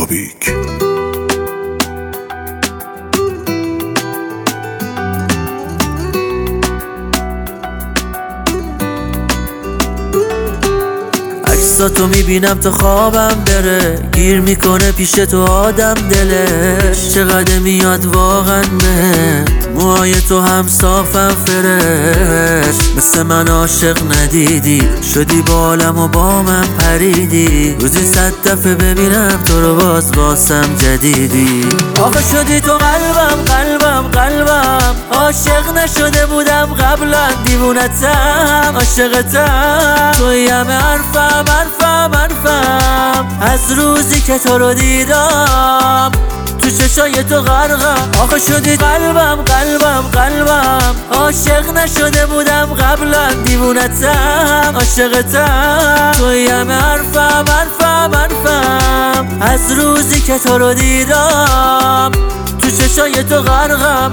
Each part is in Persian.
بابیک. عکساتو میبینم تا خوابم بره، گیر میکنه پیش تو آدم دلش. چقدر میاد واقعا بهت، موهای تو هم صافم فرش. مثل من عاشق ندیدی، شدی بالم و با من پریدی. روزی 100 دفعه ببینم تو رو واسم جدیدی. آخه شدی تو قلبم عاشق نشده بودم قبلا. دیوونتم عاشقتم، توی همه حرفم از روزی که تو رو دیدم. تو چشای تو غرقم. آخه شدی قلبم عاشق نشده بودم قبلا. دیوونتم عاشقتم، توی همه حرفم از روزی که تو رو دیدم. تو چشای تو غرقم.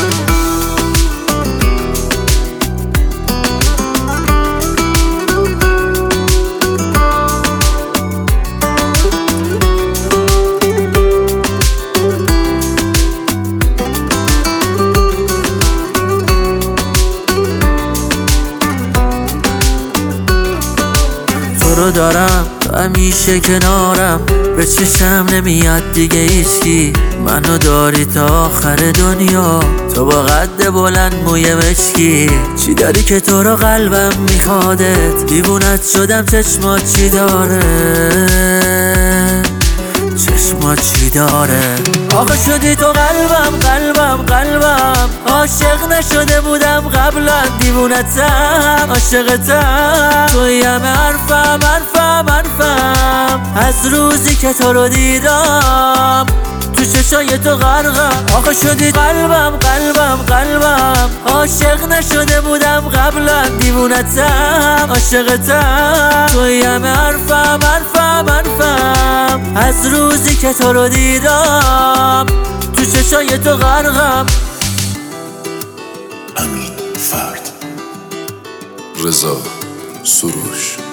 تو رو دارم همیشه کنارم، به چشم نمیاد دیگه هیچکی. منو داری تا آخر دنیا، تو با قد بلند موی مشکی. چی داری که تو رو قلبم میخوادت، دیوونت شدم. چشمات چی داره، چشمات چی داره. آخه شدی تو قلبم عاشق نشده بودم قبلا. دیوونتم عاشقتم، توی همه حرفم از روزی که تو رو دیدم. تو چشای تو غرقم. آخه شدی قلبم عاشق نشده بودم قبلا. دیوونتم عاشقتم، توی همه حرفم از روزی که تو رو دیدم. تو چشای تو غرقم. امین فرد، رضا سروش.